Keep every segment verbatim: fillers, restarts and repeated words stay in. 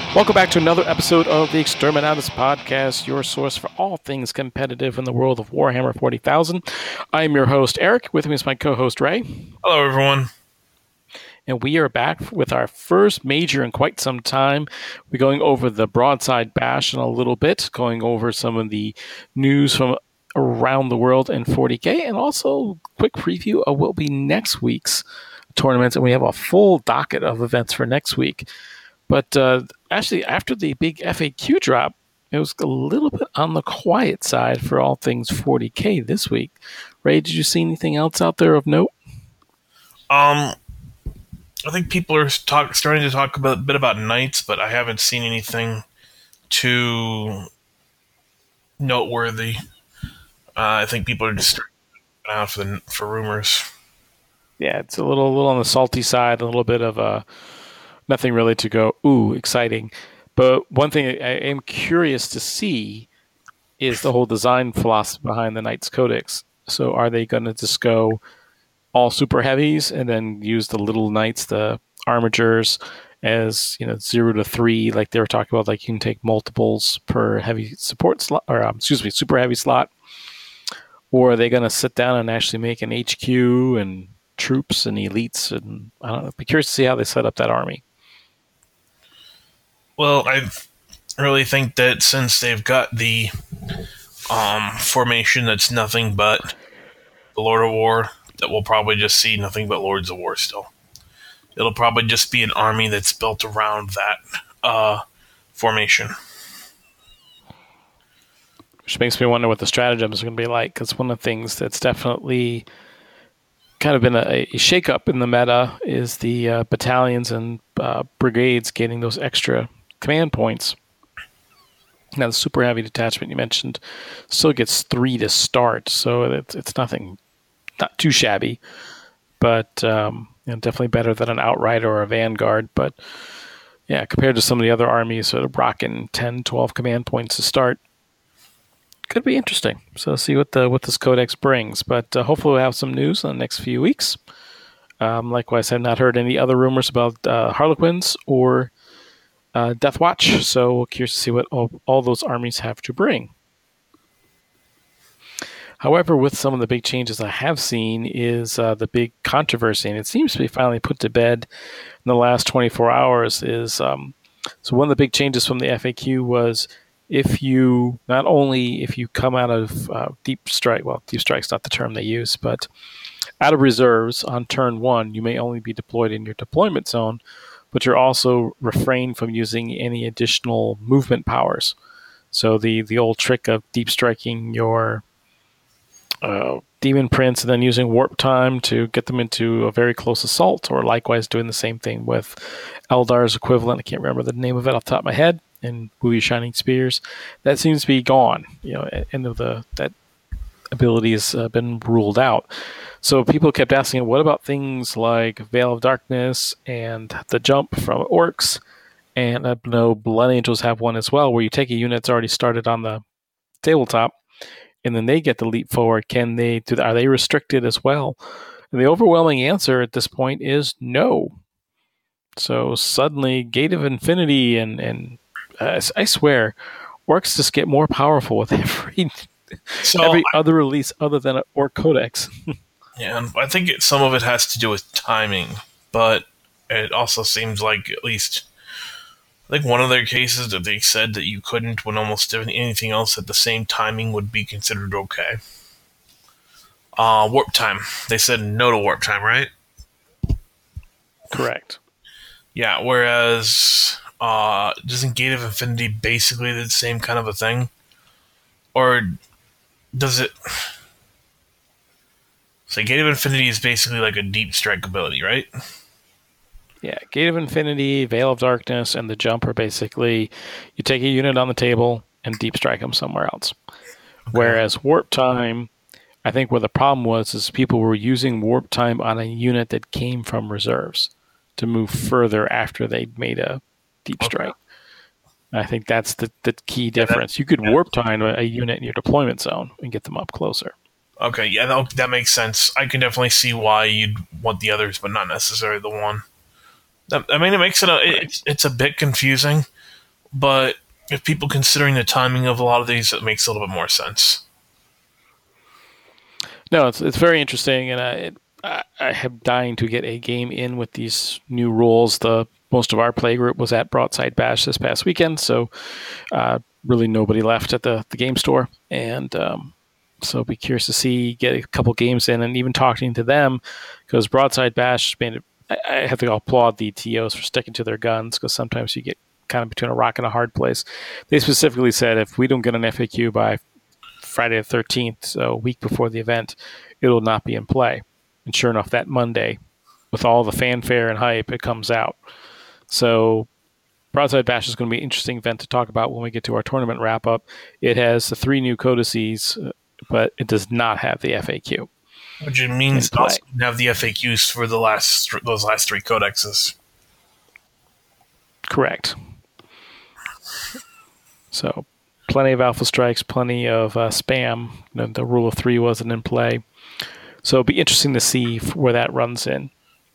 Welcome back to another episode of the Exterminatus Podcast, your source for all things competitive in the world of Warhammer forty thousand. I am your host, Eric. With me is my co-host, Ray. Hello, everyone. And we are back with our first major in quite some time. We're going over the Broadside Bash in a little bit, going over some of the news from around the world in forty K, and also a quick preview of what will be next week's tournaments. And we have a full docket of events for next week. But uh, actually, after the big F A Q drop, it was a little bit on the quiet side for all things forty K this week. Ray, did you see anything else out there of note? Um, I think people are talk, starting to talk about, a bit about Knights, but I haven't seen anything too noteworthy. Uh, I think people are just out for, the, for rumors. Yeah, it's a little, a little on the salty side, a little bit of a... nothing really to go, ooh, exciting. But one thing I am curious to see is the whole design philosophy behind the Knights Codex. So are they going to just go all super heavies and then use the little Knights, the armigers, as you know, zero to three, like they were talking about, like you can take multiples per heavy support slot, or um, excuse me, super heavy slot? Or are they going to sit down and actually make an H Q and troops and elites? And I don't know. Be curious to see how they set up that army. Well, I really think that since they've got the um, formation that's nothing but the Lord of War, that we'll probably just see nothing but Lords of War still. It'll probably just be an army that's built around that uh, formation. Which makes me wonder what the stratagem is going to be like, because one of the things that's definitely kind of been a, a shake-up in the meta is the uh, battalions and uh, brigades getting those extra command points. Now, the super heavy detachment you mentioned still gets three to start, so it's it's nothing, not too shabby, but um, you know, definitely better than an Outrider or a Vanguard. But yeah, compared to some of the other armies, sort of rocking ten, twelve command points to start, could be interesting. So see what the what this codex brings. But uh, hopefully we'll have some news in the next few weeks. Um, likewise, I've not heard any other rumors about uh, Harlequins or Uh, Death Watch, so we're curious to see what all, all those armies have to bring. However, with some of the big changes I have seen is uh, the big controversy, and it seems to be finally put to bed in the last twenty-four hours, is um, so one of the big changes from the F A Q was if you, not only if you come out of uh, deep strike, well, deep strike's not the term they use, but out of reserves on turn one, you may only be deployed in your deployment zone, but you're also refrained from using any additional movement powers. So the, the old trick of deep striking your uh, Demon Prince and then using Warp Time to get them into a very close assault, or likewise doing the same thing with Eldar's equivalent. I can't remember the name of it off the top of my head, in movie Shining Spears. That seems to be gone. You know, end of the that ability has uh, been ruled out. So people kept asking, what about things like Veil of Darkness and the jump from Orcs? And I know Blood Angels have one as well, where you take a unit that's already started on the tabletop, and then they get to leap forward. Can they do that? Are they restricted as well? And the overwhelming answer at this point is no. So suddenly, Gate of Infinity and, and uh, I swear, Orcs just get more powerful with every, so every I, other release other than an Orc Codex. Yeah, and I think it, some of it has to do with timing, but it also seems like at least, I think one of their cases that they said that you couldn't when almost anything else at the same timing would be considered okay. Uh, warp time. They said no to warp time, right? Correct. Yeah, whereas uh, isn't Gate of Infinity basically the same kind of a thing? Or does it... So Gate of Infinity is basically like a deep strike ability, right? Yeah, Gate of Infinity, Veil of Darkness, and the jump are basically you take a unit on the table and deep strike them somewhere else. Okay. Whereas Warp Time, I think where the problem was is people were using Warp Time on a unit that came from reserves to move further after they'd made a deep strike. Okay. I think that's the, the key difference. Yeah, that, you could yeah. Warp Time a, a unit in your deployment zone and get them up closer. Okay, yeah, that, that makes sense. I can definitely see why you'd want the others, but not necessarily the one. That, I mean, it makes it a, it, it's, it's a bit confusing, but if people considering the timing of a lot of these, it makes a little bit more sense. No, it's it's very interesting, and I it, I, I am dying to get a game in with these new rules. The most of our play group was at Broadside Bash this past weekend, so uh, really nobody left at the, the game store, and um, so be curious to see get a couple games in, and even talking to them because Broadside Bash made it. I, I have to applaud the T Os for sticking to their guns because sometimes you get kind of between a rock and a hard place. They specifically said if we don't get an F A Q by Friday the thirteenth, so a week before the event, it will not be in play. And sure enough, that Monday, with all the fanfare and hype, it comes out. So Broadside Bash is going to be an interesting event to talk about when we get to our tournament wrap-up. It has the three new codices, but it does not have the F A Q. Which means it also doesn't have the F A Qs for the last those last three codexes. Correct. So plenty of alpha strikes, plenty of uh, spam. You know, the rule of three wasn't in play. So it'll be interesting to see where that runs in.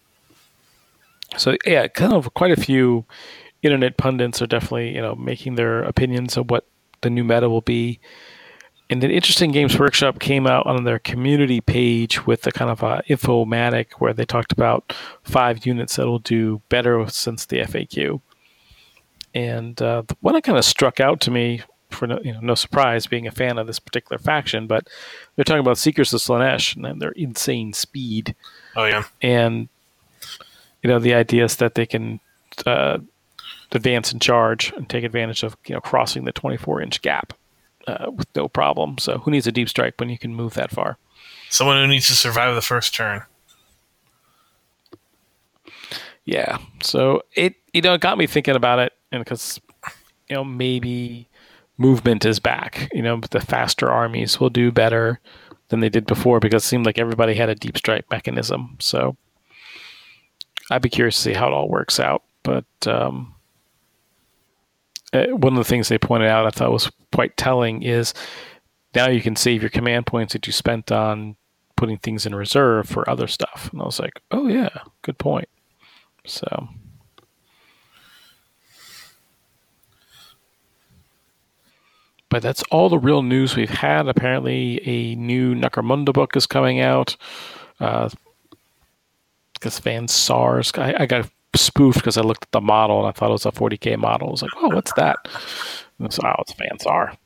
So yeah, kind of quite a few internet pundits are definitely, you know, making their opinions of what the new meta will be. And an interesting Games Workshop came out on their community page with a kind of a infomatic where they talked about five units that will do better since the F A Q. And uh, the one that kind of struck out to me, for no, you know, no surprise, being a fan of this particular faction, but they're talking about Seekers of Slaanesh and their insane speed. Oh yeah, and you know the idea is that they can uh, advance and charge and take advantage of you know crossing the twenty-four inch gap uh, with no problem. So who needs a deep strike when you can move that far? Someone who needs to survive the first turn. Yeah, so it you know it got me thinking about it, and because you know maybe movement is back. You know, the faster armies will do better than they did before because it seemed like everybody had a deep strike mechanism. So I'd be curious to see how it all works out. But um, one of the things they pointed out I thought was quite telling is now you can save your command points that you spent on putting things in reserve for other stuff. And I was like, oh yeah, good point. So... But that's all the real news we've had. Apparently, a new Necromunda book is coming out. Uh, because Van Sars, I, I got spoofed because I looked at the model and I thought it was a forty K model. I was like, oh, what's that? And it's, oh, it's Van Sar.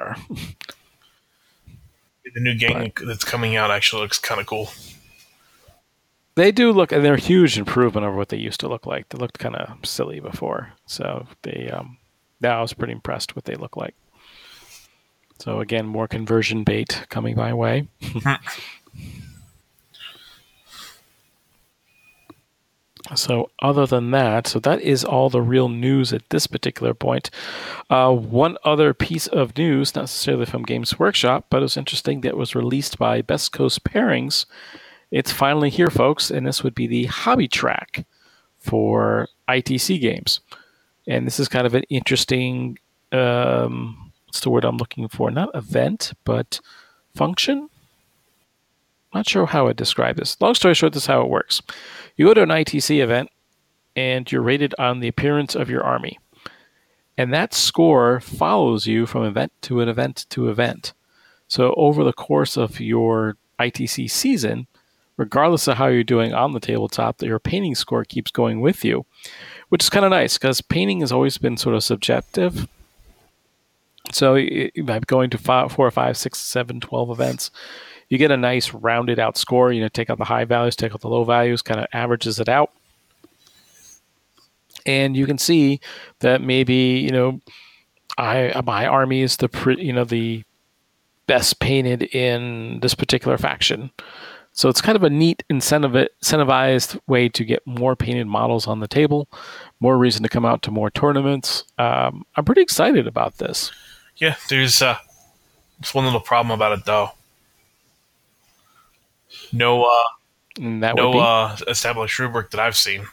The new gang but, that's coming out actually looks kind of cool. They do look, and they're a huge improvement over what they used to look like. They looked kind of silly before. So they, um, now I was pretty impressed with what they look like. So again, more conversion bait coming my way. So other than that, so that is all the real news at this particular point. Uh, one other piece of news, not necessarily from Games Workshop, but it was interesting that it was released by Best Coast Pairings. It's finally here, folks, and this would be the hobby track for I T C games. And this is kind of an interesting... Um, what's the word I'm looking for? Not event, but function? Not sure how I describe this. Long story short, this is how it works. You go to an I T C event, and you're rated on the appearance of your army. And that score follows you from event to an event to event. So over the course of your I T C season, regardless of how you're doing on the tabletop, your painting score keeps going with you, which is kind of nice, because painting has always been sort of subjective. So by going to five, four or five, six, seven, twelve events, you get a nice rounded out score. You know, take out the high values, take out the low values, kind of averages it out. And you can see that maybe, you know, I my army is the you know the best painted in this particular faction. So it's kind of a neat incentive incentivized way to get more painted models on the table, more reason to come out to more tournaments. Um, I'm pretty excited about this. Yeah, there's uh, just one little problem about it, though. No, uh, that no uh, established rubric that I've seen.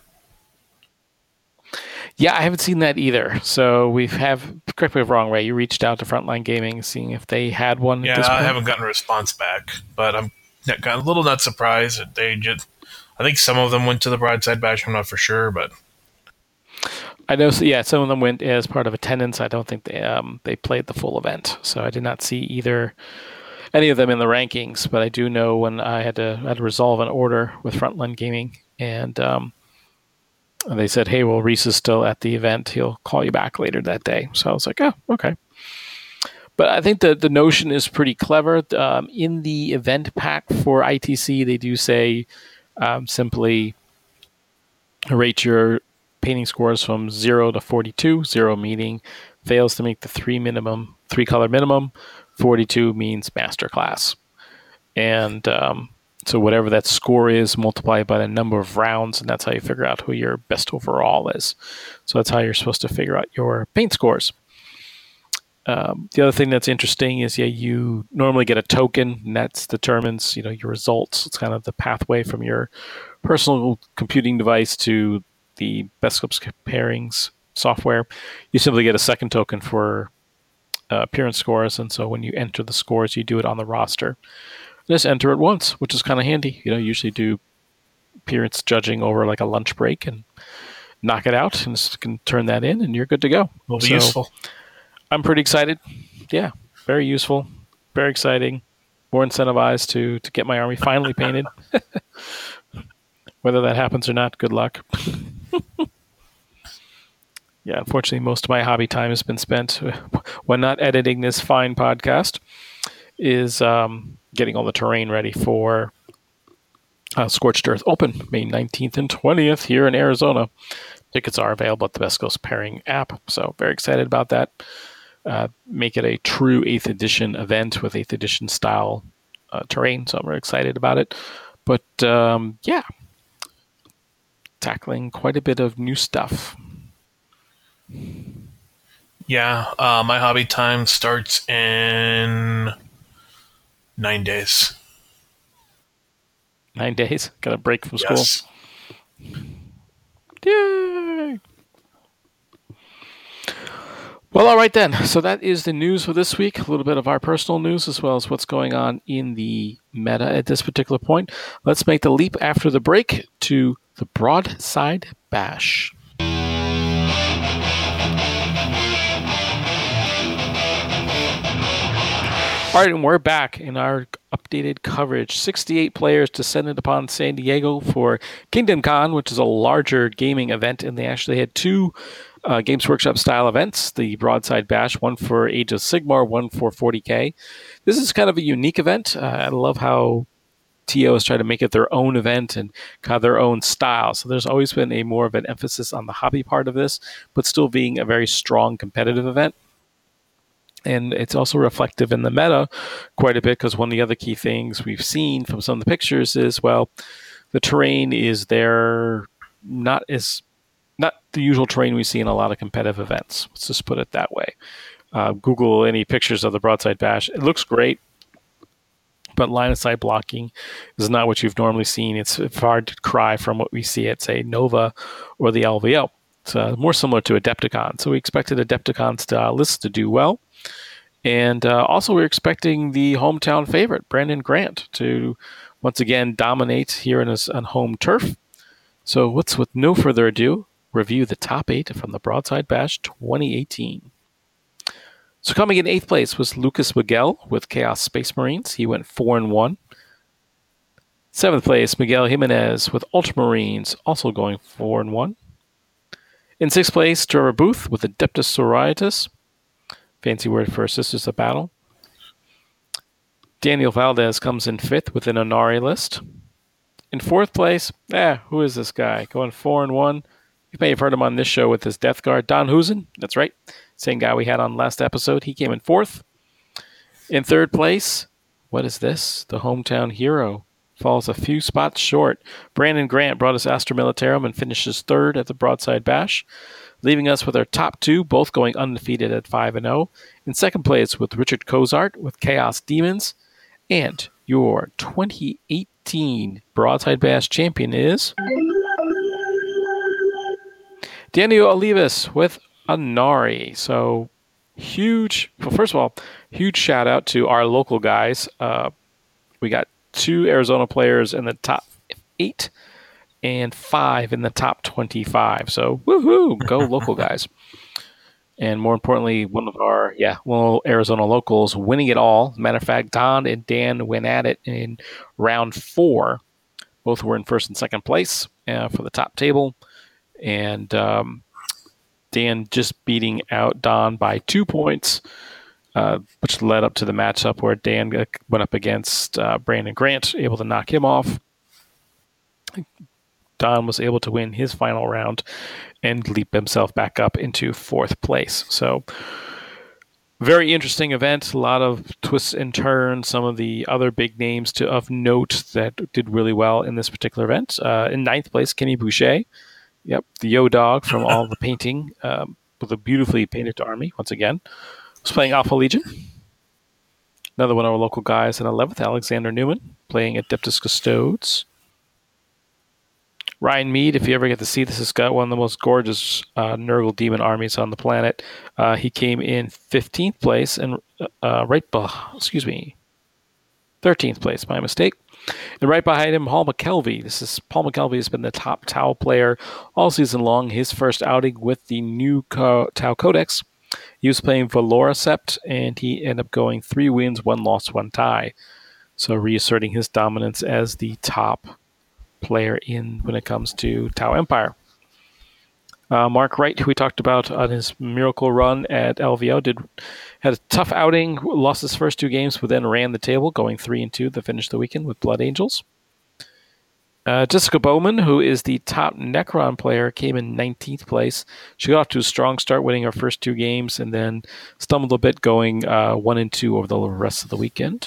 Yeah, I haven't seen that either. So we have, correct me if I'm wrong, Ray, you reached out to Frontline Gaming, seeing if they had one. Yeah, at this I point? haven't gotten a response back, but I'm got a little not surprised that they just. I think some of them went to the Broadside Bash. I'm not for sure, but I know, so yeah, some of them went as part of attendance. I don't think they um, they played the full event, so I did not see either any of them in the rankings. But I do know when I had to I had to resolve an order with Frontline Gaming, and um, they said, "Hey, well, Reese is still at the event. He'll call you back later that day." So I was like, "Oh, okay." But I think the the notion is pretty clever. Um, in the event pack for I T C, they do say um, simply rate your painting scores from zero to forty-two. Zero meaning fails to meet the three minimum, three color minimum. forty-two means master class, and um, so whatever that score is, multiplied by the number of rounds, and that's how you figure out who your best overall is. So that's how you're supposed to figure out your paint scores. Um, the other thing that's interesting is, yeah, you normally get a token, and that determines, you know, your results. It's kind of the pathway from your personal computing device to the Best Scopes pairings software. You simply get a second token for uh, appearance scores, and so when you enter the scores, you do it on the roster. Just enter it once, which is kind of handy. You know, usually do appearance judging over like a lunch break and knock it out, and just can turn that in, and you're good to go. Will be so, useful. I'm pretty excited. Yeah, very useful, very exciting. More incentivized to to get my army finally painted. Whether that happens or not, good luck. Yeah, unfortunately, most of my hobby time has been spent when not editing this fine podcast is um, getting all the terrain ready for uh, Scorched Earth Open, May nineteenth and twentieth here in Arizona. Tickets are available at the Best Coast Pairing app, so very excited about that. Uh, make it a true eighth edition event with eighth edition style uh, terrain, so I'm very excited about it. But um, yeah, tackling quite a bit of new stuff. Yeah, uh, my hobby time starts in nine days. Nine days? Got a break from school? Yes. Yay! Well, all right then. So that is the news for this week. A little bit of our personal news as well as what's going on in the meta at this particular point. Let's make the leap after the break to the Broadside Bash. All right, and we're back in our updated coverage. sixty-eight players descended upon San Diego for Kingdom Con, which is a larger gaming event, and they actually had two uh, Games Workshop style events, the Broadside Bash, one for Age of Sigmar, one for forty K. This is kind of a unique event. Uh, I love how T O has tried to make it their own event and kind of their own style. So there's always been a more of an emphasis on the hobby part of this, but still being a very strong competitive event. And it's also reflective in the meta quite a bit, because one of the other key things we've seen from some of the pictures is, well, the terrain is there not as not the usual terrain we see in a lot of competitive events. Let's just put it that way. Uh, Google any pictures of the Broadside Bash. It looks great, but line of sight blocking is not what you've normally seen. It's a far cry from what we see at, say, Nova or the L V O. It's uh, more similar to Adepticon. So we expected Adepticon style lists to do well. And uh, also we're expecting the hometown favorite, Brandon Grant, to once again dominate here in his on home turf. So let's, with no further ado, review the top eight from the Broadside Bash twenty eighteen. So coming in eighth place was Lucas Miguel with Chaos Space Marines. He went four and one. Seventh place, Miguel Jimenez with Ultramarines, also going four and one. In sixth place, Trevor Booth with Adeptus Sororitas. Fancy word for Sisters of Battle. Daniel Valdez comes in fifth with an Onari list. In fourth place, eh, who is this guy? Going four and one. You may have heard him on this show with his Death Guard. Don Husen, that's right. Same guy we had on last episode. He came in fourth. In third place, what is this? The hometown hero falls a few spots short. Brandon Grant brought us Astra Militarum and finishes third at the Broadside Bash, leaving us with our top two, both going undefeated at five and oh. In second place with Richard Cozart with Chaos Demons. And your twenty eighteen Broadside Bash champion is Daniel Olivas with Onari. So huge, well, first of all, huge shout out to our local guys. Uh, we got two Arizona players in the top eight. and five in the top twenty-five. So woohoo, go local guys. And more importantly, one of our, yeah, one of Arizona locals winning it all. Matter of fact, Don and Dan went at it in round four. Both were in first and second place uh, for the top table. And um, Dan just beating out Don by two points, uh, which led up to the matchup where Dan went up against uh, Brandon Grant, able to knock him off. Don was able to win his final round and leap himself back up into fourth place. So, very interesting event. A lot of twists and turns. Some of the other big names to of note that did really well in this particular event. Uh, in ninth place, Kenny Boucher. Yep, the Yo Dog from all the painting um, with a beautifully painted army, once again. Was playing Alpha Legion. Another one of our local guys in eleventh, Alexander Newman, playing Adeptus Custodes. Ryan Mead, if you ever get to see this, has got one of the most gorgeous uh, Nurgle demon armies on the planet. Uh, he came in fifteenth place and uh, right behind, excuse me, thirteenth place, my mistake. And right behind him, Paul McKelvey. This is Paul McKelvey has been the top Tau player all season long. His first outing with the new Co- Tau Codex. He was playing Valora Sept, and he ended up going three wins, one loss, one tie. So reasserting his dominance as the top player in when it comes to Tau Empire. Uh, Mark Wright, who we talked about on his miracle run at L V O, did had a tough outing, lost his first two games, but then ran the table, going three and two to finish the weekend with Blood Angels. Uh, Jessica Bowman, who is the top Necron player, came in nineteenth place. She got off to a strong start, winning her first two games, and then stumbled a bit, going uh, one and two over the rest of the weekend.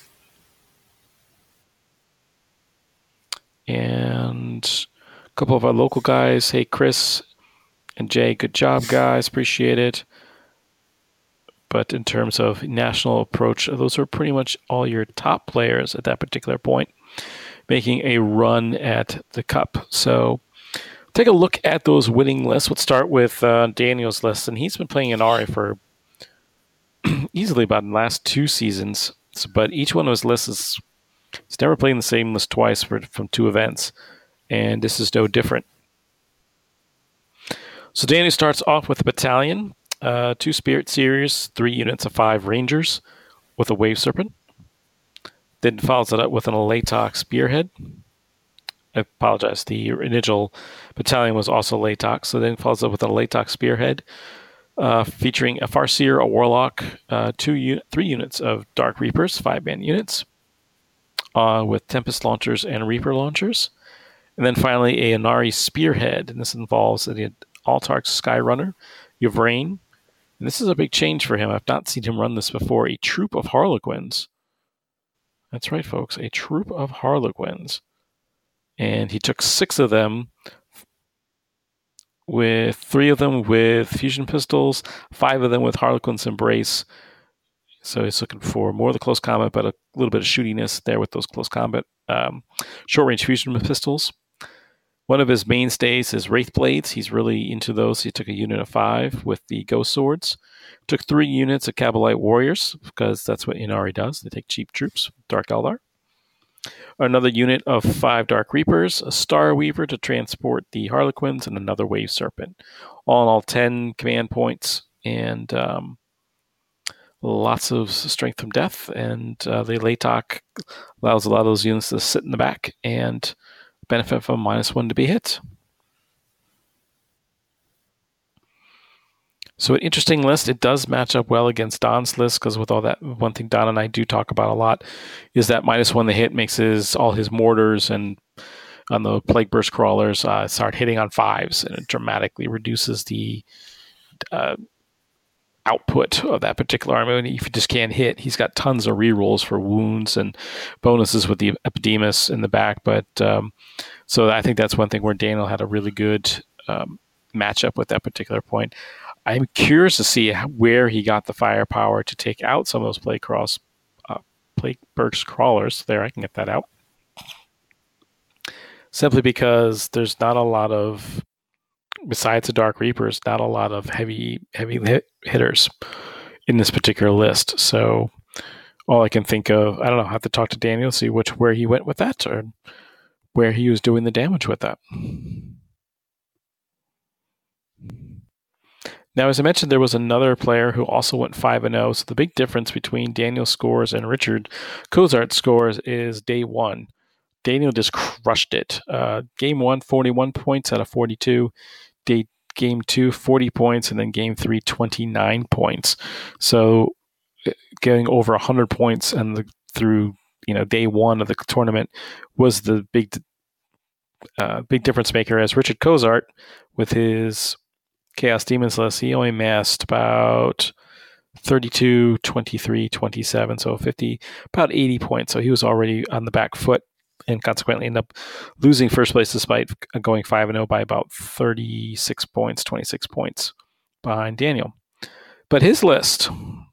And a couple of our local guys. Hey, Chris and Jay, good job, guys. Appreciate it. But in terms of national approach, those are pretty much all your top players at that particular point, making a run at the Cup. So take a look at those winning lists. Let's start with uh, Daniel's list. And he's been playing Inari for easily about the last two seasons. But each one of his lists is he's never playing the same list twice for, from two events, and this is no different. So Danny starts off with a battalion, uh, two Spirit Series, three units of five Rangers with a Wave Serpent. Then follows it up with an Alatok Spearhead. I apologize, the initial battalion was also Alatok, so then follows up with an Alatok Spearhead, uh, featuring a Farseer, a Warlock, uh, two un- three units of Dark Reapers, five-man units, Uh, with Tempest launchers and Reaper launchers. And then finally, a Inari Spearhead. And this involves the Altark Skyrunner, Yvrain. And this is a big change for him. I've not seen him run this before. A troop of Harlequins. That's right, folks. A troop of Harlequins. And he took six of them, with three of them with fusion pistols, five of them with Harlequin's Embrace. So he's looking for more of the close combat, but a little bit of shootiness there with those close combat um, short-range fusion pistols. One of his mainstays is Wraith Blades. He's really into those. He took a unit of five with the Ghost Swords. Took three units of Kabalite Warriors, because that's what Inari does. They take cheap troops, Dark Eldar. Another unit of five Dark Reapers, a Star Weaver to transport the Harlequins, and another Wave Serpent. All in all, ten command points, and Um, lots of strength from death, and uh, the Alatok allows a lot of those units to sit in the back and benefit from minus one to be hit. So an interesting list. It does match up well against Don's list, because with all that, one thing Don and I do talk about a lot is that minus one to hit makes his all his mortars and on the Plague Burst crawlers uh, start hitting on fives, and it dramatically reduces the uh, output of that particular army. And if you just can't hit, he's got tons of rerolls for wounds and bonuses with the Epidemus in the back. But um, so I think that's one thing where Daniel had a really good um, matchup with that particular point. I'm curious to see where he got the firepower to take out some of those Plague Cross, uh, Plague Burst crawlers. There, I can get that out. Simply because there's not a lot of, besides the Dark Reapers, not a lot of heavy heavy hit hitters in this particular list. So all I can think of, I don't know, I have to talk to Daniel, see which where he went with that. Or, where he was doing the damage with that. Now, as I mentioned, there was another player who also went five and oh. So the big difference between Daniel's scores and Richard Cozart's scores is day one. Daniel just crushed it. Uh, game one, forty-one points out of forty-two. Day, game two, forty points. And then game three, twenty-nine points. So getting over one hundred points and the, through you know day one of the tournament was the big uh, big difference maker. As Richard Cozart, with his Chaos Demons list, he only amassed about thirty-two, twenty-three, twenty-seven, so fifty, about eighty points. So he was already on the back foot and consequently ended up losing first place despite going five and oh by about thirty-six points, twenty-six points behind Daniel. But his list,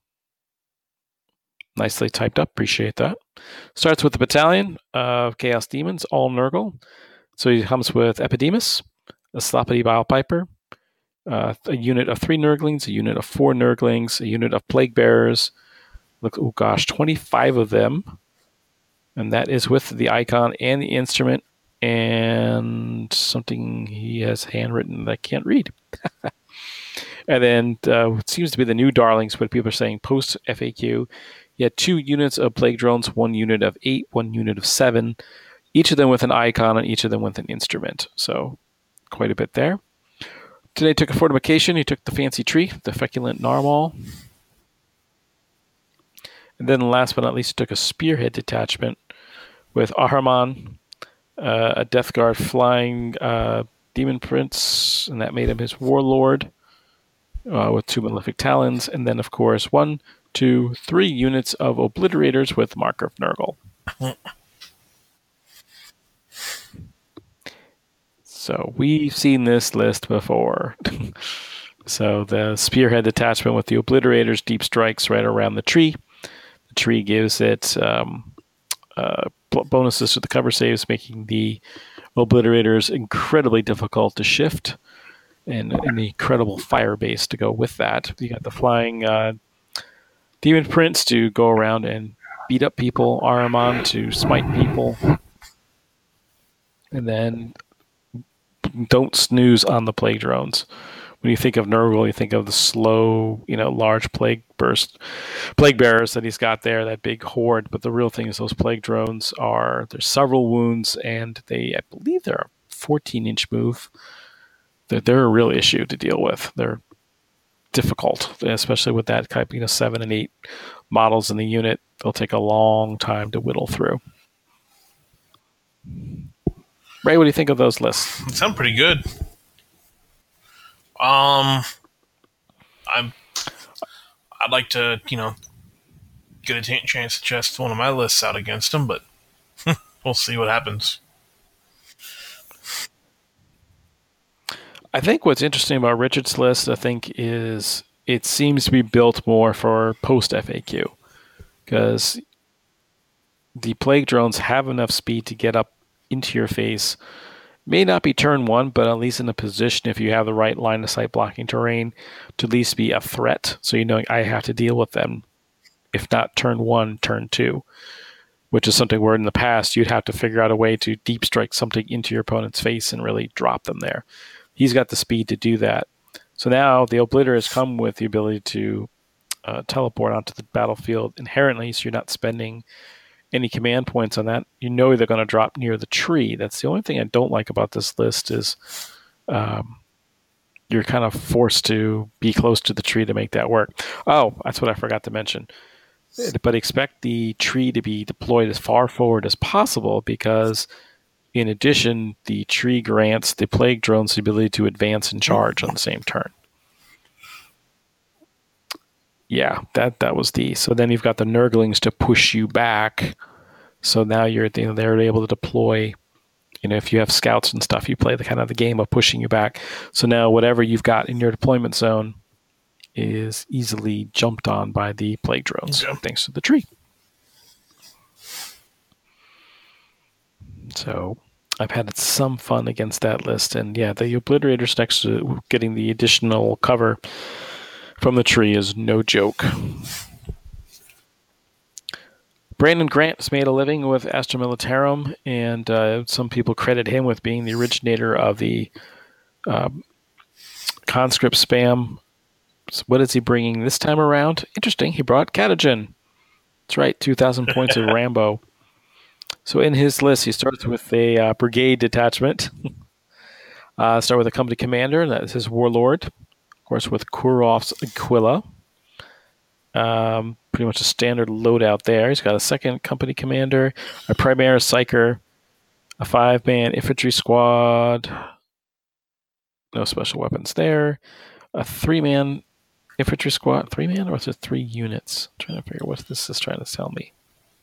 nicely typed up, appreciate that. Starts with the battalion of Chaos Demons, all Nurgle. So he comes with Epidemus, a Sloppity Bile Piper, uh, a unit of three Nurglings, a unit of four Nurglings, a unit of Plague Bearers. Look, oh gosh, twenty-five of them. And that is with the icon and the instrument and something he has handwritten that I can't read. And then uh, it seems to be the new darlings, what people are saying post F A Q. You had two units of Plague Drones, one unit of eight, one unit of seven, each of them with an icon and each of them with an instrument. So quite a bit there. Today took a fortification. He took the fancy tree, the Feculent Narwhal. And then last but not least, he took a Spearhead detachment with Ahriman, uh, a Death Guard flying uh, Demon Prince, and that made him his Warlord uh, with two Malefic Talons. And then, of course, one, two, three units of Obliterators with Marker of Nurgle. So we've seen this list before. So the Spearhead detachment with the Obliterators, deep strikes right around the tree. The tree gives it um, uh, bonuses to the cover saves, making the Obliterators incredibly difficult to shift, and an incredible fire base to go with that. You got the flying uh, Demon Prince to go around and beat up people, Ahriman to smite people, and then don't snooze on the Plague Drones. When you think of Nurgle, you think of the slow, you know, large plague burst, plague bearers that he's got there, that big horde. But the real thing is those Plague Drones are, there's several wounds, and they, I believe they're a fourteen-inch move. They're, they're a real issue to deal with. They're difficult, especially with that type, you know, seven and eight models in the unit. They'll take a long time to whittle through. Ray, what do you think of those lists? They sound pretty good. Um, I'm. I'd like to, you know, get a t- chance to test one of my lists out against them, but we'll see what happens. I think what's interesting about Richard's list, I think, is it seems to be built more for post F A Q, because the Plague Drones have enough speed to get up into your face. May not be turn one, but at least in a position, if you have the right line of sight blocking terrain, to at least be a threat. So you know I have to deal with them, if not turn one, turn two, which is something where in the past you'd have to figure out a way to deep strike something into your opponent's face and really drop them there. He's got the speed to do that. So now the Obliterators come with the ability to uh, teleport onto the battlefield inherently, so you're not spending any command points on that. You know they're going to drop near the tree. That's the only thing I don't like about this list is um, you're kind of forced to be close to the tree to make that work. Oh, that's what I forgot to mention. But expect the tree to be deployed as far forward as possible, because in addition, the tree grants the Plague Drones the ability to advance and charge on the same turn. Yeah, that, that was the... So then you've got the Nurglings to push you back. So now you're you know, they're able to deploy... You know, if you have scouts and stuff, you play the kind of the game of pushing you back. So now whatever you've got in your deployment zone is easily jumped on by the Plague Drones, okay, thanks to the tree. So I've had some fun against that list. And yeah, the Obliterators next to getting the additional cover from the tree is no joke. Brandon Grant has made a living with Astra Militarum, and uh, some people credit him with being the originator of the uh, conscript spam. So what is he bringing this time around? Interesting. He brought Catagen. That's right, two thousand points of Rambo. So in his list, he starts with a uh, brigade detachment. uh, start with a company commander, and that is his warlord. Of course, with Kurov's Aquila. Um, pretty much a standard loadout there. He's got a second company commander, a Primaris Psyker, a five-man infantry squad. No special weapons there. A three-man infantry squad. Three-man, or is it three units? I'm trying to figure what this is trying to tell me.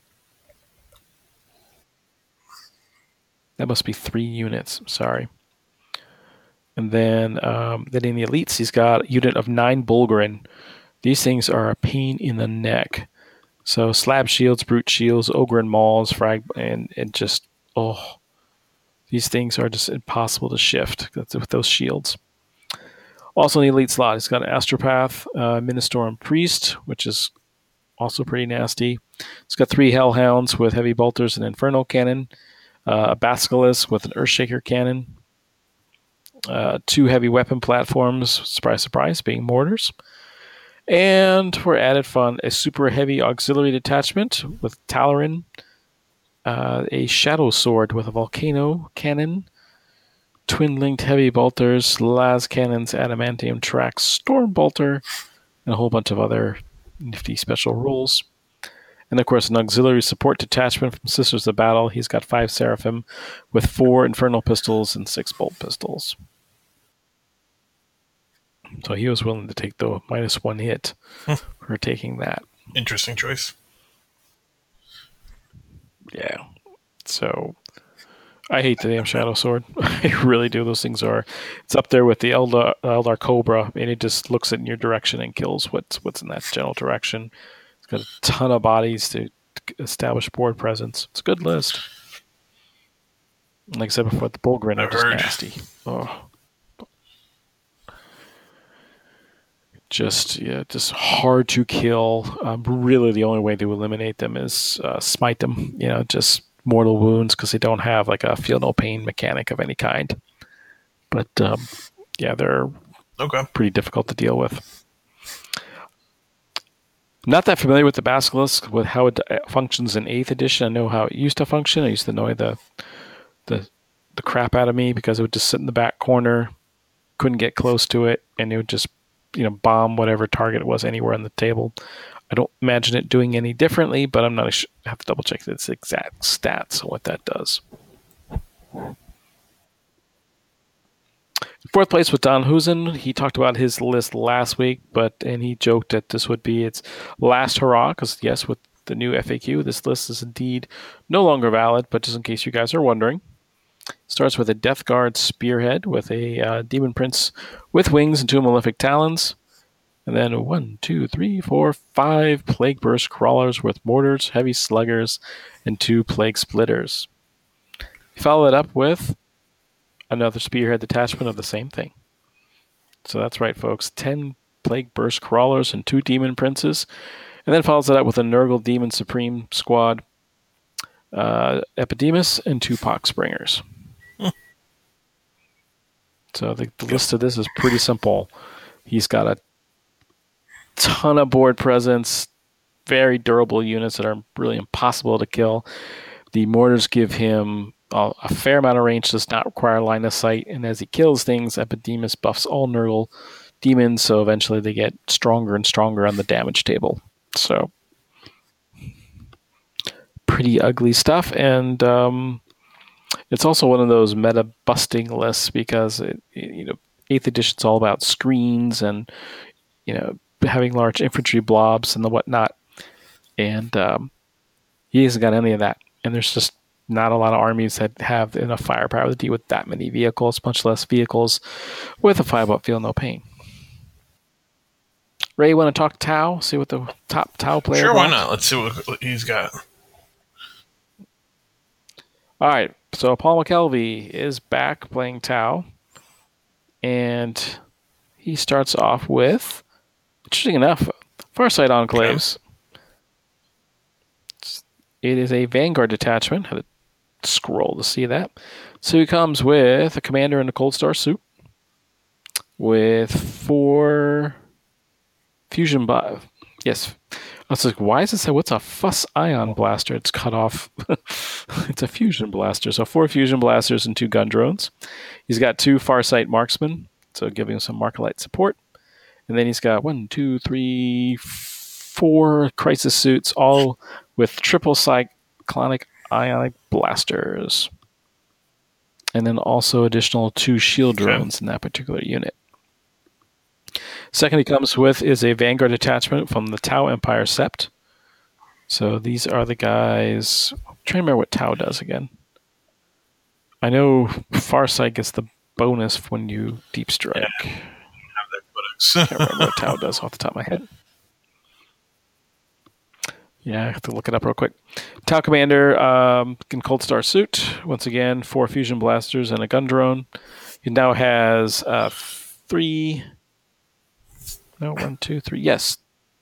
That must be three units. Sorry. And then, um, then in the elites, he's got a unit of nine Bulgarin. These things are a pain in the neck. So slab shields, brute shields, ogre and mauls, frag, and, and just, oh, these things are just impossible to shift with those shields. Also in the elite slot, he's got an Astropath, uh, Ministorum Priest, which is also pretty nasty. He's got three Hellhounds with heavy bolters and Inferno Cannon, uh, a Basilisk with an Earthshaker Cannon, uh, two heavy weapon platforms, surprise, surprise, being mortars. And for added fun, a super heavy auxiliary detachment with Talarin, uh, a Shadow Sword with a Volcano Cannon, twin-linked heavy bolters, las cannons, adamantium tracks, storm bolter, and a whole bunch of other nifty special rules. And of course, an auxiliary support detachment from Sisters of Battle. He's got five Seraphim with four infernal pistols and six bolt pistols. So he was willing to take the minus one hit for taking that. Interesting choice. Yeah. So I hate the damn Shadow Sword. I really do. Those things are. It's up there with the Eldar, Eldar Cobra, and it just looks in your direction and kills what's what's in that general direction. It's got a ton of bodies to establish board presence. It's a good list. Like I said before, the Bulgrin are just heard. nasty. Oh. Just yeah, just hard to kill. Um, really, the only way to eliminate them is uh, smite them. You know, just mortal wounds because they don't have like a feel no pain mechanic of any kind. But um, yeah, they're okay. pretty difficult to deal with. Not that familiar with the Basilisk, with how it functions in eighth edition. I know how it used to function. It used to annoy the the the crap out of me because it would just sit in the back corner, couldn't get close to it, and it would just you know bomb whatever target it was anywhere on the table. I don't imagine it doing any differently, but I'm not sure. I have to double check its exact stats on what that does. Fourth place with Don Husen. He talked about his list last week, but and he joked that this would be its last hurrah, because yes, with the new F A Q, this list is indeed no longer valid, but just in case you guys are wondering. Starts with a Death Guard Spearhead with a uh, Demon Prince with wings and two Malefic Talons. And then one, two, three, four, five Plague Burst Crawlers with mortars, heavy sluggers, and two Plague Splitters. You follow it up with another Spearhead detachment of the same thing. So that's right, folks. Ten Plague Burst Crawlers and two Demon Princes. And then follows it up with a Nurgle Demon Supreme squad, uh, Epidemus, and two Poxbringers. Hmm. So the, the list of this is pretty simple. He's got a ton of board presence, very durable units that are really impossible to kill. The mortars give him a, a fair amount of range, does not require line of sight, and as he kills things, Epidemus buffs all Nurgle demons, so eventually they get stronger and stronger on the damage table. So, pretty ugly stuff, and um, it's also one of those meta-busting lists because it, you know, eighth edition's all about screens and you know having large infantry blobs and the whatnot, and um, he hasn't got any of that. And there's just not a lot of armies that have enough firepower to deal with that many vehicles, much less vehicles with a five-up feel no pain. Ray, you want to talk Tau? See what the top Tau player Sure, wants? why not? Let's see what he's got. All right, so Paul McKelvey is back playing Tau, and he starts off with, interesting enough, Farsight Enclaves. It is a Vanguard detachment. Had to scroll to see that. So he comes with a commander in a Cold Star suit with four fusion bo- Yes. I was like, why is it say what's a fuss ion blaster? It's cut off. It's a fusion blaster. So four fusion blasters and two gun drones. He's got two Farsight marksmen, so giving him some Markalite support. And then he's got one, two, three, four crisis suits, all with triple cyclonic ionic blasters. And then also additional two shield drones okay. in that particular unit. Second he comes with is a Vanguard attachment from the Tau Empire Sept. So these are the guys... I'm trying to remember what Tau does again. I know Farsight gets the bonus when you deep strike. Yeah. I can't remember what Tau does off the top of my head. Yeah, I have to look it up real quick. Tau Commander um, in Cold Star suit. Once again, four fusion blasters and a gun drone. He now has uh, three... No, one, two, three. Yes.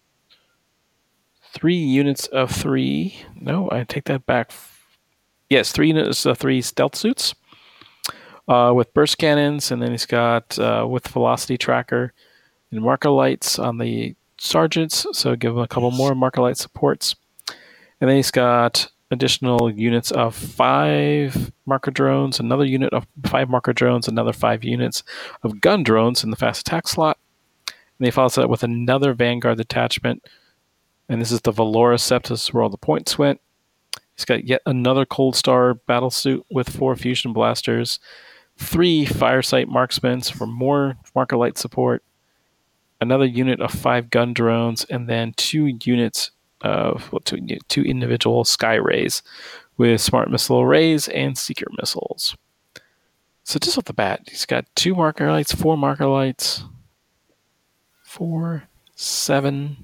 Three units of three. No, I take that back. Yes, three units of three stealth suits uh, with burst cannons. And then he's got uh, with velocity tracker and marker lights on the sergeants. So give him a couple more marker light supports. And then he's got additional units of five marker drones, another unit of five marker drones, another five units of gun drones in the fast attack slot. And they follow that with another Vanguard detachment. And this is the Valora Septus where all the points went. He's got yet another Cold Star battle suit with four fusion blasters, three Firesight marksmen for more marker light support, another unit of five gun drones, and then two units of well, two, two individual Sky Rays with smart missile arrays and seeker missiles. So just off the bat, he's got two marker lights, four marker lights, four, seven,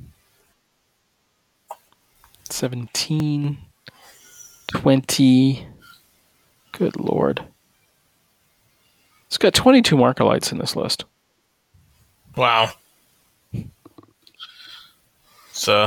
seventeen, twenty. Good Lord. It's got twenty-two marker lights in this list. Wow. So,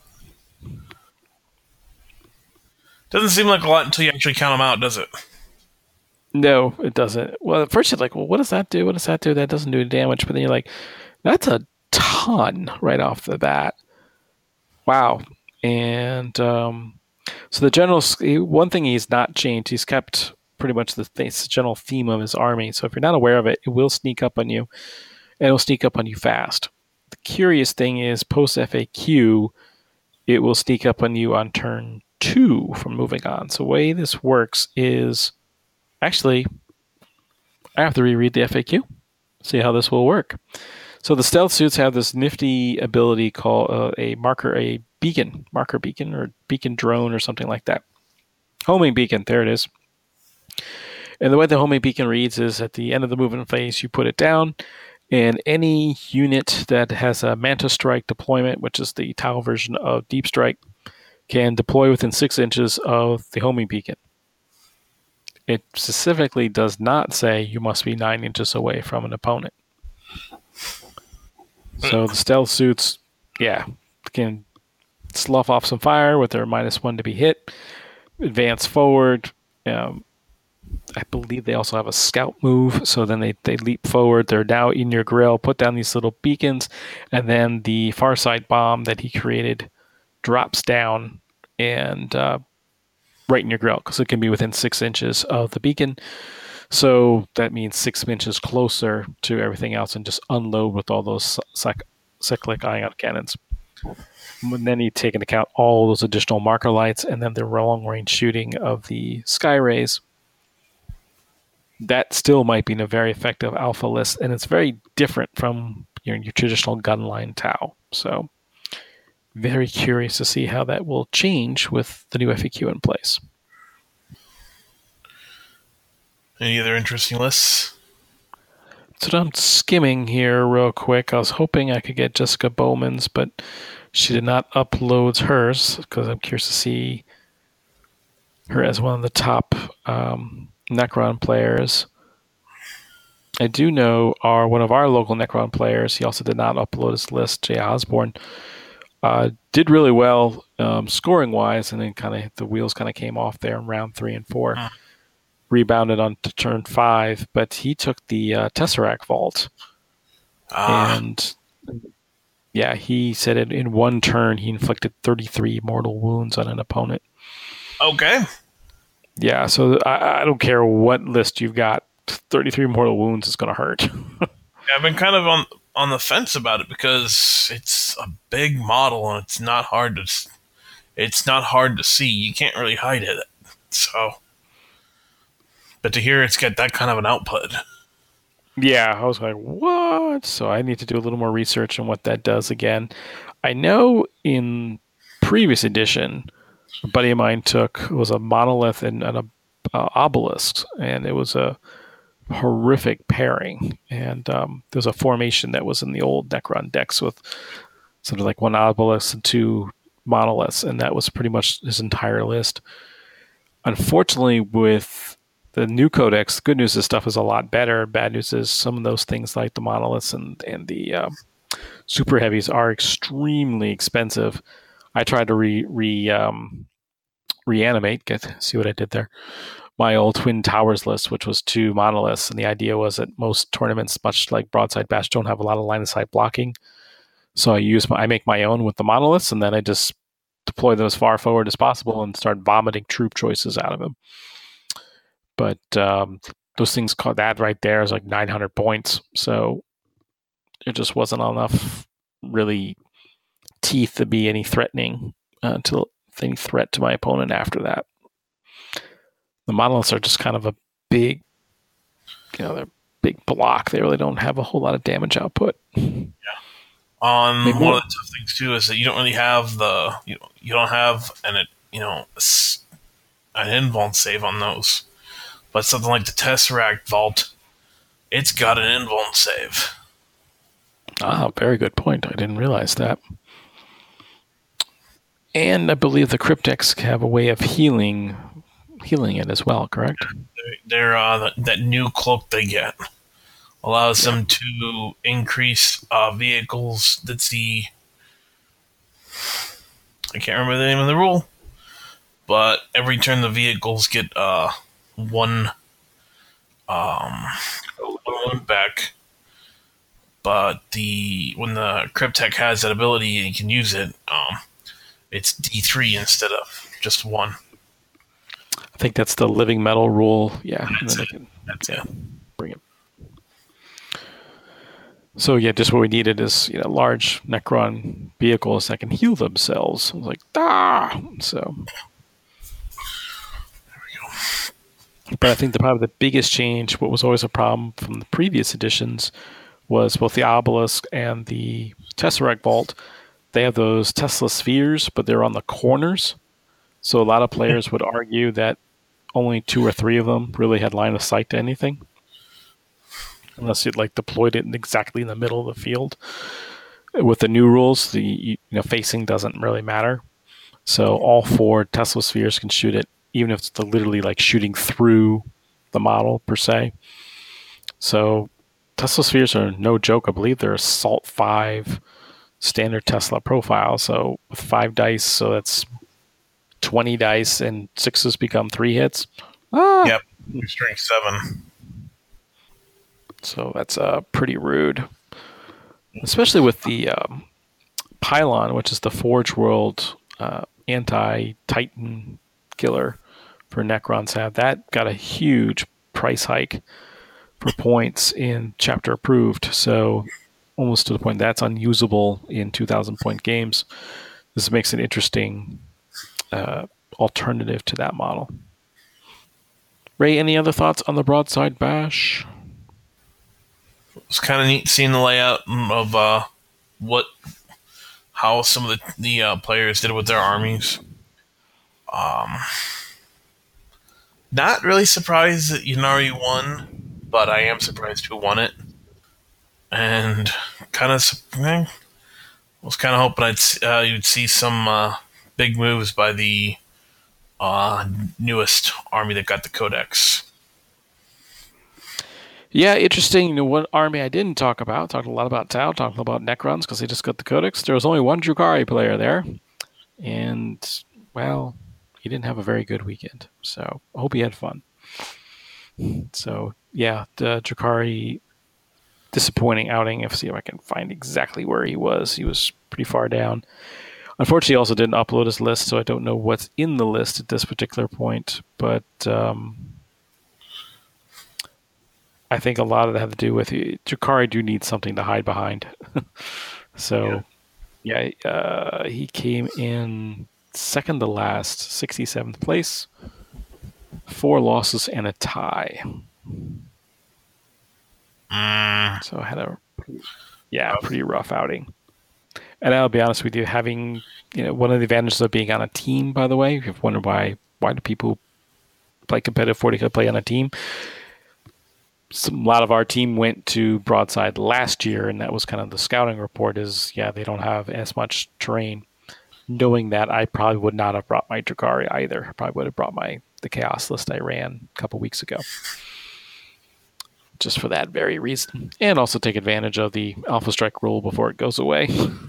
doesn't seem like a lot until you actually count them out, does it? No, it doesn't. Well, at first you're like, well, what does that do? What does that do? That doesn't do any damage. But then you're like, that's a ton right off the bat. Wow. And um, so the general, one thing he's not changed, he's kept pretty much the, th- the general theme of his army. So if you're not aware of it, it will sneak up on you, and it'll sneak up on you fast. The curious thing is, post-F A Q, it will sneak up on you on turn two from moving on. So the way this works is, actually, I have to reread the F A Q, see how this will work. So the stealth suits have this nifty ability called uh, a marker, a beacon, marker beacon, or beacon drone, or something like that. Homing beacon, there it is. And the way the homing beacon reads is at the end of the movement phase, you put it down, and any unit that has a Manta Strike deployment, which is the Tau version of Deep Strike, can deploy within six inches of the homing beacon. It specifically does not say you must be nine inches away from an opponent. So the stealth suits, yeah, can slough off some fire with their minus one to be hit, advance forward. Um, I believe they also have a scout move, so then they, they leap forward. They're now in your grill, put down these little beacons, and then the Farsight bomb that he created drops down and uh, right in your grill, because it can be within six inches of the beacon. So that means six inches closer to everything else, and just unload with all those cyc- cyclic ion cannons. And then you take into account all those additional marker lights, and then the long-range shooting of the Sky Rays. That still might be a very effective alpha list, and it's very different from your, your traditional gunline Tau. So very curious to see how that will change with the new F A Q in place. Any other interesting lists? So I'm skimming here real quick. I was hoping I could get Jessica Bowman's, but she did not upload hers, because I'm curious to see her as one of the top um, Necron players. I do know our one of our local Necron players, he also did not upload his list, Jay Osborne, Uh, did really well um, scoring wise, and then kind of the wheels kind of came off there in round three and four. Mm. Rebounded on to turn five, but he took the uh, Tesseract vault, Ah, and yeah, he said it in one turn he inflicted thirty-three mortal wounds on an opponent. okay. Yeah, so I, I don't care what list you've got, thirty-three mortal wounds is going to hurt. Yeah, I've been kind of on on the fence about it because it's a big model and it's not hard to it's not hard to see. You can't really hide it. So, but to hear it's got that kind of an output. Yeah, I was like, what? So I need to do a little more research on what that does again. I know in previous edition, a buddy of mine took was a monolith and, and a uh, obelisk, and it was a horrific pairing. And um, there was a formation that was in the old Necron decks with sort of like one obelisk and two monoliths, and that was pretty much his entire list. Unfortunately, with the new codex, the good news is stuff is a lot better. Bad news is some of those things like the monoliths and and the um, super heavies are extremely expensive. I tried to re re um, reanimate. Get see what I did there. My old Twin Towers list, which was two monoliths, and the idea was that most tournaments, much like Broadside Bash, don't have a lot of line of sight blocking. So I use my, I make my own with the monoliths, and then I just deploy them as far forward as possible and start vomiting troop choices out of them. But um, those things, that right there is like nine hundred points. So it just wasn't enough really teeth to be any threatening uh, to any threat to my opponent after that. The monoliths are just kind of a big, you know, they're big block. They really don't have a whole lot of damage output. On Maybe one more. of the tough things too is that you don't really have the you know, you don't have an you know an invuln save on those, but something like the Tesseract Vault, it's got an invuln save. Ah, very good point. I didn't realize that. And I believe the Cryptex have a way of healing healing it as well, correct? They're uh, that new cloak they get allows yeah. them to increase uh, vehicles. That's the I can't remember the name of the rule, but every turn the vehicles get uh, one um one back. But the when the Cryptek has that ability and you can use it, um, it's D three instead of just one. I think that's the living metal rule. Yeah, That's and then it. can, That's yeah, it. bring it. So yeah, just what we needed is you know large Necron vehicles that can heal themselves. I was like, ah, so. There we go. But I think the probably the biggest change, what was always a problem from the previous editions, was both the obelisk and the Tesseract Vault. They have those Tesla spheres, but they're on the corners. So a lot of players would argue that only two or three of them really had line of sight to anything, unless you'd like deployed it in exactly in the middle of the field. With the new rules, the you know facing doesn't really matter. So all four Tesla spheres can shoot it, even if it's literally like shooting through the model per se. So Tesla spheres are no joke. I believe they're Assault five standard Tesla profile. So with five dice, so that's twenty dice, and sixes become three hits. Ah. Yep, strength seven. So that's uh, pretty rude, especially with the um, Pylon, which is the Forge World uh, anti-Titan killer for Necrons. Have that got a huge price hike for points in chapter approved. So almost to the point that's unusable in two thousand point games. This makes an interesting uh, alternative to that model. Ray, any other thoughts on the Broadside Bash? It was kind of neat seeing the layout of uh, what, how some of the, the uh, players did with their armies. Um, not really surprised that Ynnari won, but I am surprised who won it. And kind of eh, was kind of hoping I'd uh, you'd see some uh, big moves by the uh, newest army that got the Codex. Yeah, interesting. You know, one army I didn't talk about, talked a lot about Tau, talked about Necrons because they just got the Codex. There was only one Drukhari player there, and, well, he didn't have a very good weekend. So I hope he had fun. So, yeah, the Drukhari, disappointing outing. If see if I can find exactly where he was. He was pretty far down. Unfortunately, he also didn't upload his list, so I don't know what's in the list at this particular point. But um, I think a lot of that had to do with Drukhari do need something to hide behind. So, yeah, yeah uh, he came in second to last, sixty-seventh place, four losses and a tie. Mm. So I had a yeah pretty rough outing. And I'll be honest with you, having you know one of the advantages of being on a team, by the way, if you've wondered why why do people play competitive forty K play on a team? Some, a lot of our team went to Broadside last year, and that was kind of the scouting report is, yeah, they don't have as much terrain. Knowing that, I probably would not have brought my Drukhari either. I probably would have brought my the Chaos list I ran a couple weeks ago. Just for that very reason. And also take advantage of the Alpha Strike rule before it goes away.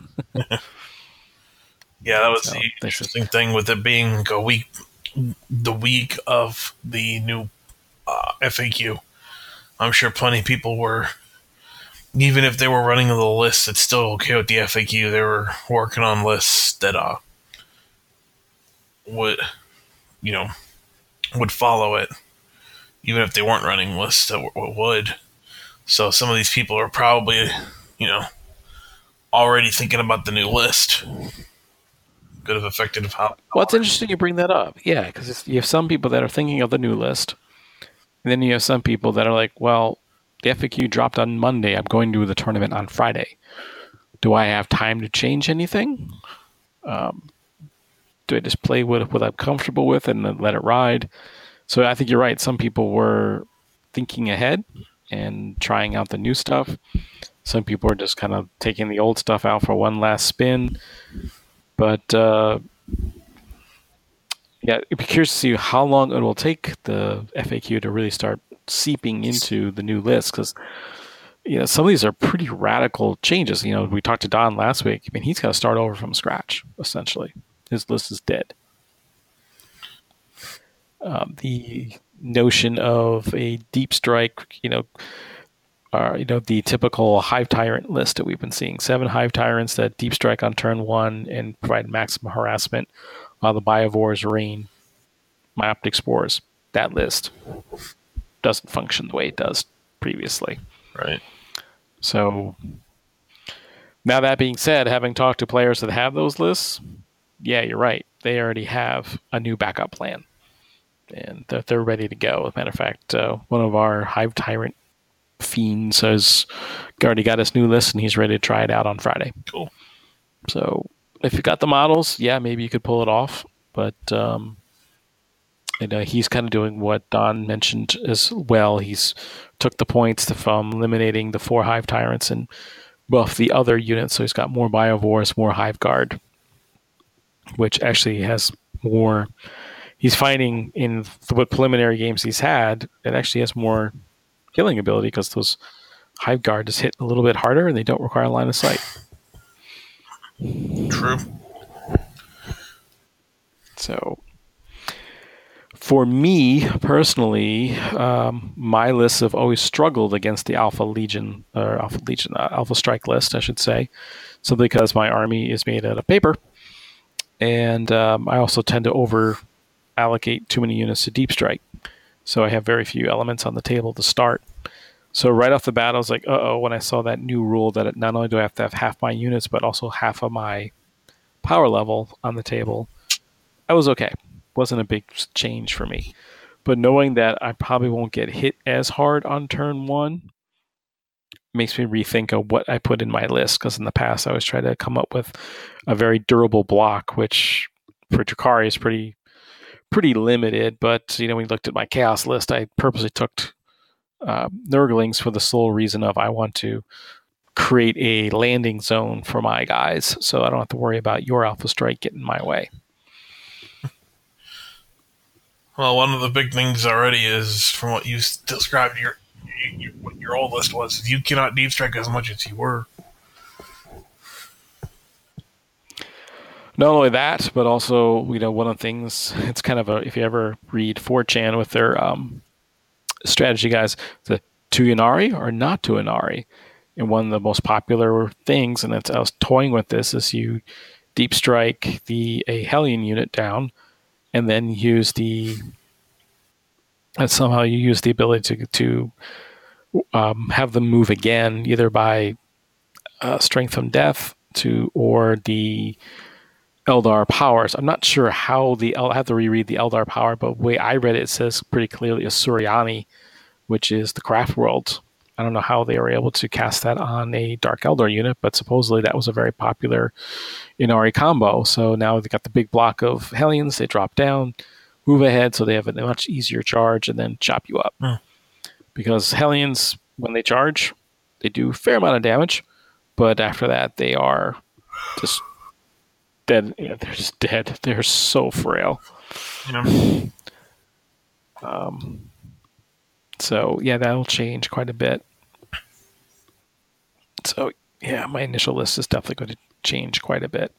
Yeah, that was so, the interesting thing with it being like a week, the week of the new uh, F A Q. I'm sure plenty of people were, even if they were running the list, it's still okay with the F A Q. They were working on lists that uh would, you know, would follow it, even if they weren't running lists that w- would. So some of these people are probably, you know, already thinking about the new list. Could have affected how. Well, it's interesting you bring that up. Yeah, because you have some people that are thinking of the new list, and then you have some people that are like, well, the F A Q dropped on Monday. I'm going to the tournament on Friday. Do I have time to change anything? Um, do I just play with what I'm comfortable with and then let it ride? So I think you're right. Some people were thinking ahead and trying out the new stuff. Some people are just kind of taking the old stuff out for one last spin. But uh, yeah, it'd be curious to see how long it will take the F A Q to really start seeping into the new list, because you know some of these are pretty radical changes. You know, we talked to Don last week. I mean, he's got to start over from scratch. Essentially, his list is dead. Um, the notion of a deep strike, you know, uh, you know, the typical Hive Tyrant list that we've been seeing. Seven Hive Tyrants that deep strike on turn one and provide maximum harassment while the Biovores rain Myoptic Spores. That list doesn't function the way it does previously. Right. So, now that being said, having talked to players that have those lists, yeah, you're right. They already have a new backup plan. And they're, they're ready to go. As a matter of fact, uh, one of our Hive Tyrant fiends has already got his new list, and he's ready to try it out on Friday. Cool. So if you got the models, yeah, maybe you could pull it off. But um, you know, he's kind of doing what Don mentioned as well. He's took the points from eliminating the four Hive Tyrants and buff the other units. So he's got more Biovores, more Hive Guard, which actually has more. He's finding in what preliminary games he's had, it actually has more killing ability because those Hive Guard just hit a little bit harder and they don't require line of sight. True. So, for me personally, um, my lists have always struggled against the Alpha Legion, or Alpha Legion, uh, Alpha Strike list, I should say, simply because my army is made out of paper. And um, I also tend to over allocate too many units to deep strike. So I have very few elements on the table to start. So right off the bat, I was like, uh-oh, when I saw that new rule that it, not only do I have to have half my units, but also half of my power level on the table, I was okay. Wasn't a big change for me. But knowing that I probably won't get hit as hard on turn one makes me rethink of what I put in my list, because in the past I always try to come up with a very durable block, which for Drukhari is pretty pretty limited. But you know, when we looked at my Chaos list, I purposely took uh, Nurglings for the sole reason of I want to create a landing zone for my guys, so I don't have to worry about your Alpha Strike getting in my way. Well, one of the big things already is, from what you described, your you, what your old list was. You cannot deep strike as much as you were. Not only that, but also, you know, one of the things, it's kind of a, if you ever read four chan with their um, strategy guys, the to Inari or not to Inari. And one of the most popular things, and it's, I was toying with this, is you deep strike the a Hellion unit down, and then use the, and somehow you use the ability to, to um, have them move again, either by uh, strength from death to, or the Eldar powers. I'm not sure how the, I have to reread the Eldar power, but the way I read it, it says pretty clearly Asuryani, which is the craft world. I don't know how they were able to cast that on a Dark Eldar unit, but supposedly that was a very popular Inari combo. So now they got the big block of Hellions, they drop down, move ahead, so they have a much easier charge, and then chop you up. Hmm. Because Hellions, when they charge, they do a fair amount of damage, but after that, they are just dead. Yeah, they're just dead. They're so frail. Yeah. Um, so, yeah, that'll change quite a bit. So, yeah, my initial list is definitely going to change quite a bit.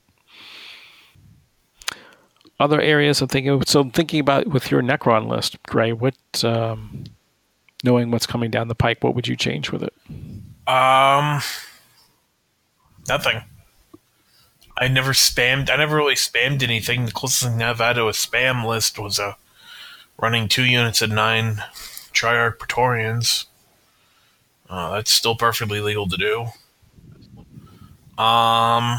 Other areas I'm thinking of, so I'm thinking about with your Necron list, Gray, what, um, knowing what's coming down the pike, what would you change with it? Um, nothing. I never spammed. I never really spammed anything. The closest thing I've had to a spam list was a running two units of nine Triarch Praetorians. Uh, that's still perfectly legal to do. Um,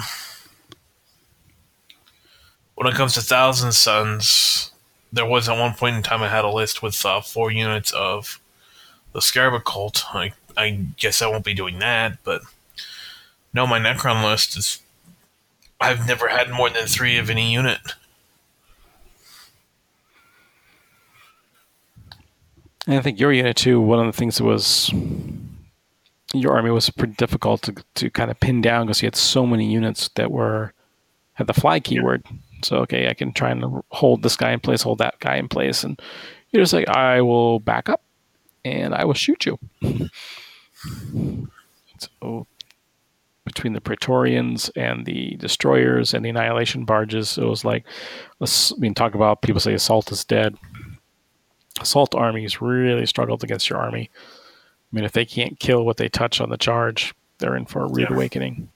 when it comes to Thousand Suns, there was at one point in time I had a list with uh, four units of the Scarab Cult. I, I guess I won't be doing that, but no, my Necron list is. I've never had more than three of any unit. And I think your unit too, one of the things that was, your army was pretty difficult to to kind of pin down because you had so many units that were, had the fly keyword. Yeah. So, okay, I can try and hold this guy in place, hold that guy in place. And you're just like, I will back up and I will shoot you. So, between the Praetorians and the Destroyers and the Annihilation Barges, it was like, I mean, talk about people say assault is dead. Assault armies really struggled against your army. I mean, if they can't kill what they touch on the charge, they're in for a rude yeah. awakening.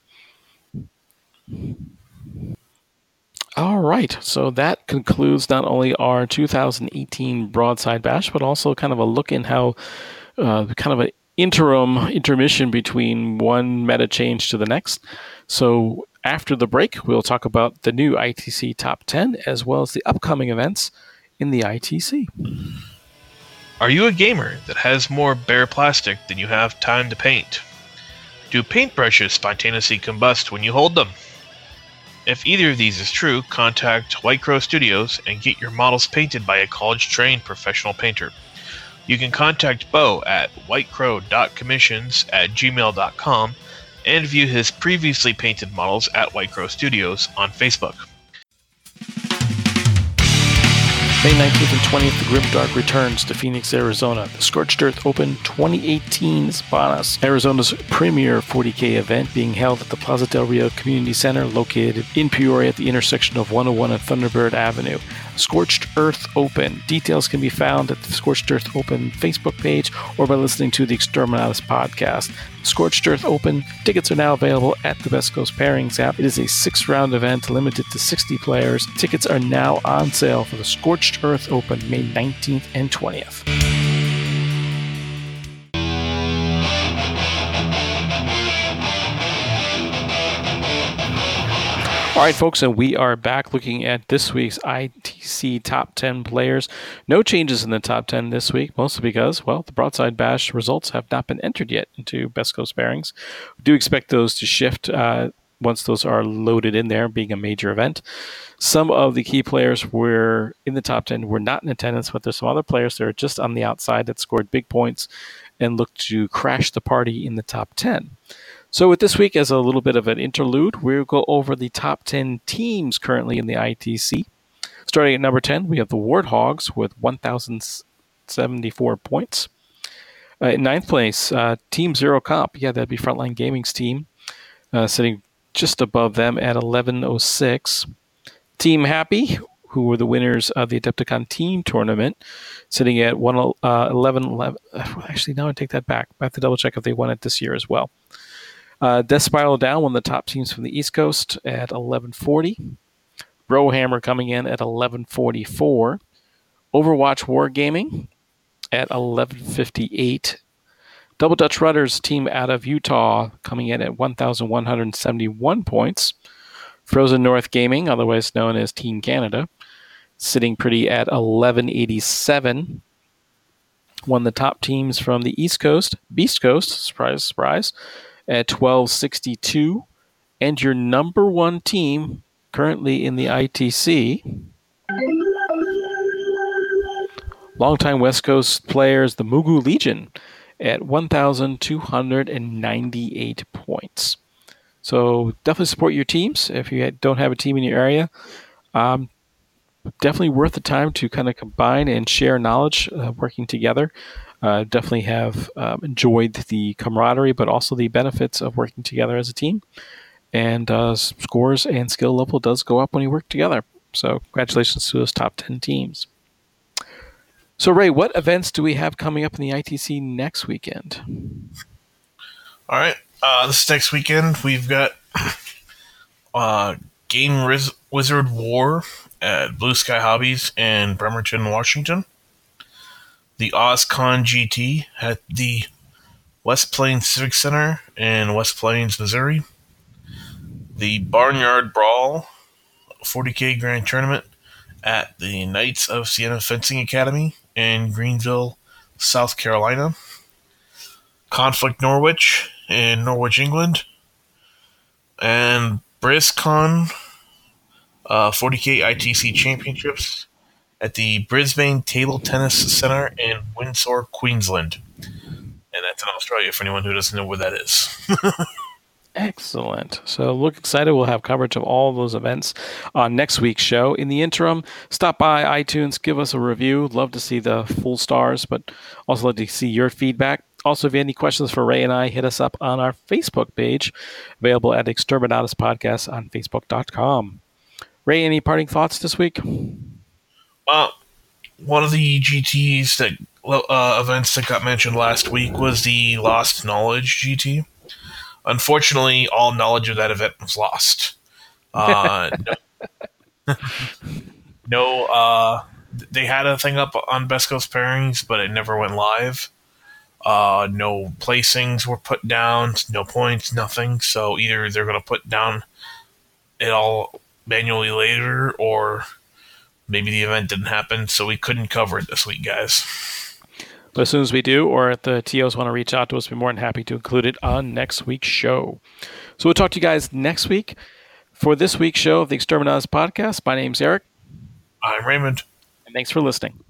All right, so that concludes not only our two thousand eighteen Broadside Bash, but also kind of a look in how, uh, kind of an interim intermission between one meta change to the next. So after the break, we'll talk about the new I T C Top ten as well as the upcoming events in the I T C. Are you a gamer that has more bare plastic than you have time to paint? Do paintbrushes spontaneously combust when you hold them? If either of these is true, contact White Crow Studios and get your models painted by a college-trained professional painter. You can contact Bo at whitecrow dot commissions at gmail dot com and view his previously painted models at White Crow Studios on Facebook. May nineteenth and twentieth, the Grimdark returns to Phoenix, Arizona. The Scorched Earth Open twenty eighteen is upon us. Arizona's premier forty K event being held at the Plaza del Rio Community Center located in Peoria at the intersection of one oh one and Thunderbird Avenue. Scorched Earth Open. Details can be found at the Scorched Earth Open Facebook page or by listening to the Exterminatus podcast. Scorched Earth Open. Tickets are now available at the Best Coast Pairings app. It is a six-round event limited to sixty players. Tickets are now on sale for the Scorched Earth Open May nineteenth and twentieth. All right, folks, and we are back looking at this week's I T C Top ten players. No changes in the top ten this week, mostly because, well, the Broadside Bash results have not been entered yet into Best Coast Pairings. We do expect those to shift uh, once those are loaded in there, being a major event. Some of the key players were in the top ten, were not in attendance, but there's some other players that are just on the outside that scored big points and looked to crash the party in the top ten. So with this week as a little bit of an interlude, we'll go over the top ten teams currently in the I T C. Starting at number ten, we have the Warthogs with one thousand seventy-four points. Uh, in ninth place, uh, Team Zero Comp. Yeah, that'd be Frontline Gaming's team, uh, sitting just above them at eleven oh six. Team Happy, who were the winners of the Adepticon Team Tournament, sitting at one, uh, eleven, eleven. Actually, now I take that back. I have to double check if they won it this year as well. Uh, Death Spiral Down, one of the top teams from the East Coast, at eleven forty. Brohammer coming in at eleven forty-four. Overwatch Wargaming at eleven fifty-eight. Double Dutch Rudders team out of Utah coming in at one thousand one hundred seventy-one points. Frozen North Gaming, otherwise known as Team Canada, sitting pretty at eleven eighty-seven. One of the top teams from the East Coast, Beast Coast, surprise, surprise, at twelve sixty-two. And your number one team currently in the I T C, longtime West Coast players, the Mugu Legion, at one thousand two hundred ninety-eight points. So definitely support your teams if you don't have a team in your area. Um, definitely worth the time to kind of combine and share knowledge uh, working together. Uh, definitely have um, enjoyed the camaraderie, but also the benefits of working together as a team. And uh, scores and skill level does go up when you work together. So congratulations to those top ten teams. So Ray, what events do we have coming up in the I T C next weekend? All right. Uh, this next weekend, we've got uh, Game Riz- Wizard War at Blue Sky Hobbies in Bremerton, Washington. The OzCon G T at the West Plains Civic Center in West Plains, Missouri. The Barnyard Brawl forty K Grand Tournament at the Knights of Siena Fencing Academy in Greenville, South Carolina. Conflict Norwich in Norwich, England. And BrisCon uh, forty K I T C Championships at the Brisbane Table Tennis Centre in Windsor, Queensland. And that's in Australia for anyone who doesn't know where that is. Excellent. So look excited. We'll have coverage of all of those events on next week's show. In the interim, stop by iTunes, give us a review. Love to see the full stars, but also love to see your feedback. Also, if you have any questions for Ray and I, hit us up on our Facebook page, available at Exterminatus Podcast on Facebook dot com. Ray, any parting thoughts this week? Uh, one of the G Ts that uh, events that got mentioned last week was the Lost Knowledge G T. Unfortunately, all knowledge of that event was lost. Uh, no, no uh, they had a thing up on Best Coast Pairings, but it never went live. Uh, no placings were put down, no points, nothing. So either they're going to put down it all manually later, or maybe the event didn't happen, so we couldn't cover it this week, guys. But as soon as we do, or if the T Os want to reach out to us, we're more than happy to include it on next week's show. So we'll talk to you guys next week. For this week's show of the Exterminatus Podcast, my name's Eric. I'm Raymond. And thanks for listening.